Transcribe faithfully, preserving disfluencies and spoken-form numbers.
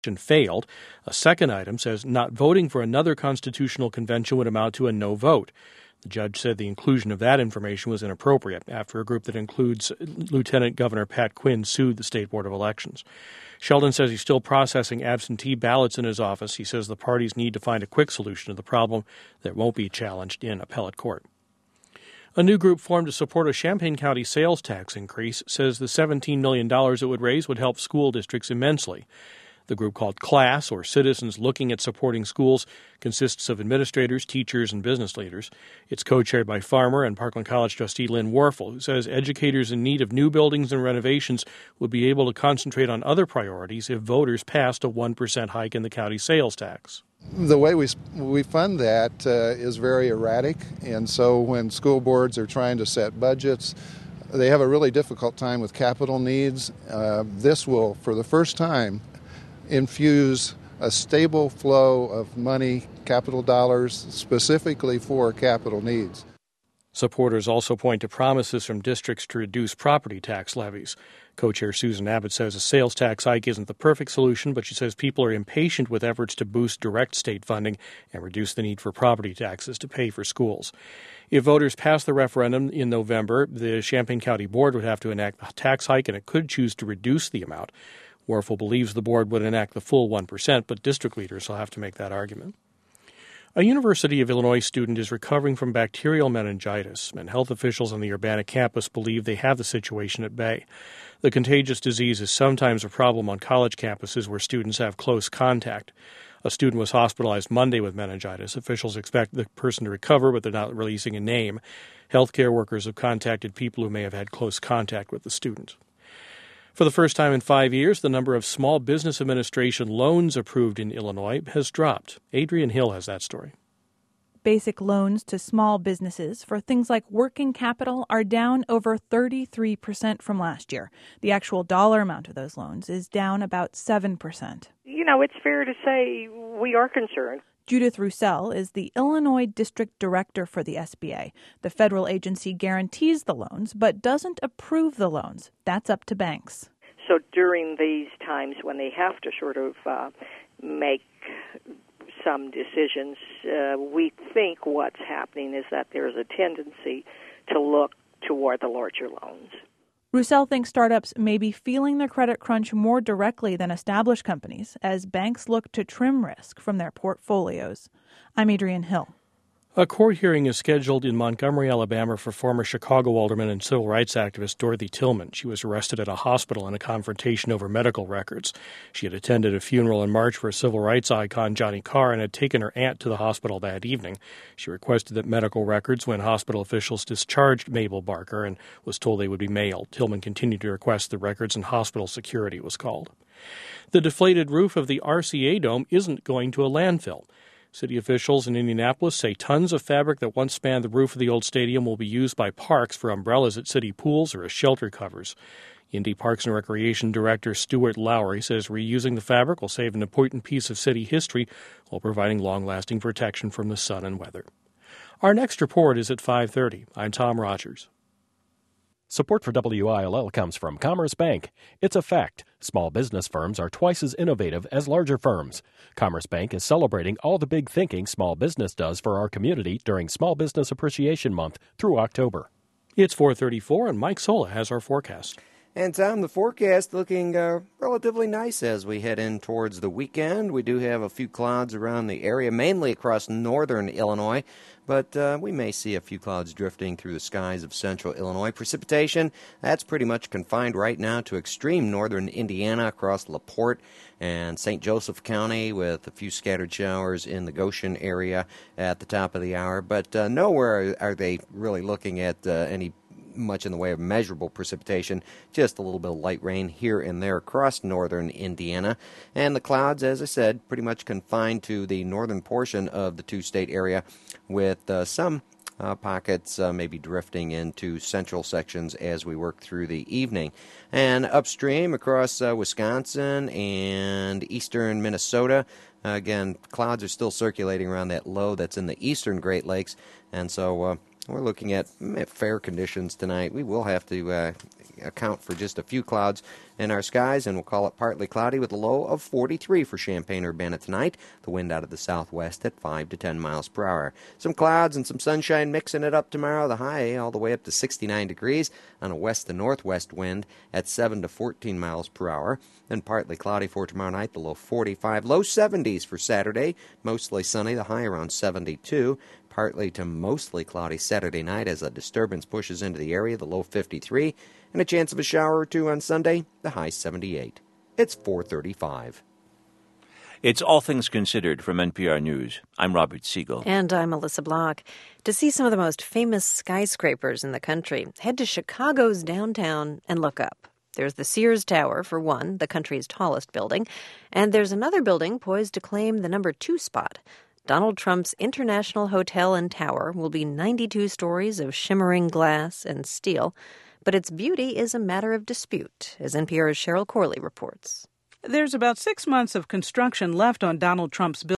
failed. A second item says not voting for another constitutional convention would amount to a no vote. The judge said the inclusion of that information was inappropriate after a group that includes Lieutenant Governor Pat Quinn sued the State Board of Elections. Sheldon says he's still processing absentee ballots in his office. He says the parties need to find a quick solution to the problem that won't be challenged in appellate court. A new group formed to support a Champaign County sales tax increase says the seventeen million dollars it would raise would help school districts immensely. The group, called CLASS, or Citizens Looking at Supporting Schools, consists of administrators, teachers, and business leaders. It's co-chaired by Farmer and Parkland College trustee Lynn Warfel, who says educators in need of new buildings and renovations would be able to concentrate on other priorities if voters passed a one percent hike in the county sales tax. The way we we fund that uh, is very erratic, and so when school boards are trying to set budgets, they have a really difficult time with capital needs. Uh, this will, for the first time, infuse a stable flow of money, capital dollars, specifically for capital needs. Supporters also point to promises from districts to reduce property tax levies. Co-chair Susan Abbott says a sales tax hike isn't the perfect solution, but she says people are impatient with efforts to boost direct state funding and reduce the need for property taxes to pay for schools. If voters pass the referendum in November, the Champaign County Board would have to enact a tax hike, and it could choose to reduce the amount. Warfel believes the board would enact the full one percent, but district leaders will have to make that argument. A University of Illinois student is recovering from bacterial meningitis, and health officials on the Urbana campus believe they have the situation at bay. The contagious disease is sometimes a problem on college campuses where students have close contact. A student was hospitalized Monday with meningitis. Officials expect the person to recover, but they're not releasing a name. Healthcare workers have contacted people who may have had close contact with the student. For the first time in five years, the number of Small Business Administration loans approved in Illinois has dropped. Adrian Hill has that story. Basic loans to small businesses for things like working capital are down over thirty-three percent from last year. The actual dollar amount of those loans is down about seven percent. You know, it's fair to say we are concerned. Judith Roussel is the Illinois District Director for the S B A. The federal agency guarantees the loans, but doesn't approve the loans. That's up to banks. So during these times when they have to sort of uh, make some decisions, uh, we think what's happening is that there's a tendency to look toward the larger loans. Roussel thinks startups may be feeling the credit crunch more directly than established companies as banks look to trim risk from their portfolios. I'm Adrian Hill. A court hearing is scheduled in Montgomery, Alabama for former Chicago alderman and civil rights activist Dorothy Tillman. She was arrested at a hospital in a confrontation over medical records. She had attended a funeral in March for a civil rights icon, Johnny Carr, and had taken her aunt to the hospital that evening. She requested that medical records when hospital officials discharged Mabel Barker and was told they would be mailed. Tillman continued to request the records, and hospital security was called. The deflated roof of the R C A Dome isn't going to a landfill. City officials in Indianapolis say tons of fabric that once spanned the roof of the old stadium will be used by parks for umbrellas at city pools or as shelter covers. Indy Parks and Recreation Director Stuart Lowry says reusing the fabric will save an important piece of city history while providing long-lasting protection from the sun and weather. Our next report is at five thirty. I'm Tom Rogers. Support for W I L L comes from Commerce Bank. It's a fact. Small business firms are twice as innovative as larger firms. Commerce Bank is celebrating all the big thinking small business does for our community during Small Business Appreciation Month through October. It's four thirty-four, and Mike Sola has our forecast. And, Tom, the forecast looking uh, relatively nice as we head in towards the weekend. We do have a few clouds around the area, mainly across northern Illinois, but uh, we may see a few clouds drifting through the skies of central Illinois. Precipitation, that's pretty much confined right now to extreme northern Indiana across LaPorte and Saint Joseph County, with a few scattered showers in the Goshen area at the top of the hour. But uh, nowhere are they really looking at uh, any much in the way of measurable precipitation, just a little bit of light rain here and there across northern Indiana. And the clouds, as I said, pretty much confined to the northern portion of the two-state area, with uh, some uh, pockets uh, maybe drifting into central sections as we work through the evening. And upstream across uh, Wisconsin and eastern Minnesota, Uh, again, clouds are still circulating around that low that's in the eastern Great Lakes, and so uh, We're looking at mm, fair conditions tonight. We will have to uh, account for just a few clouds in our skies, and we'll call it partly cloudy with a low of forty-three for Champaign-Urbana tonight. The wind out of the southwest at five to ten miles per hour. Some clouds and some sunshine mixing it up tomorrow. The high all the way up to sixty-nine degrees on a west to northwest wind at seven to fourteen miles per hour. Then partly cloudy for tomorrow night, the low forty-five. Low seventies for Saturday, mostly sunny, the high around seventy-two. Partly to mostly cloudy Saturday night as a disturbance pushes into the area, the low fifty-three. And a chance of a shower or two on Sunday, the high seventy-eight. It's four thirty-five. It's All Things Considered from N P R News. I'm Robert Siegel. And I'm Melissa Block. To see some of the most famous skyscrapers in the country, head to Chicago's downtown and look up. There's the Sears Tower, for one, the country's tallest building. And there's another building poised to claim the number two spot. Donald Trump's International Hotel and Tower will be ninety-two stories of shimmering glass and steel. But its beauty is a matter of dispute, as N P R's Cheryl Corley reports. There's about six months of construction left on Donald Trump's building.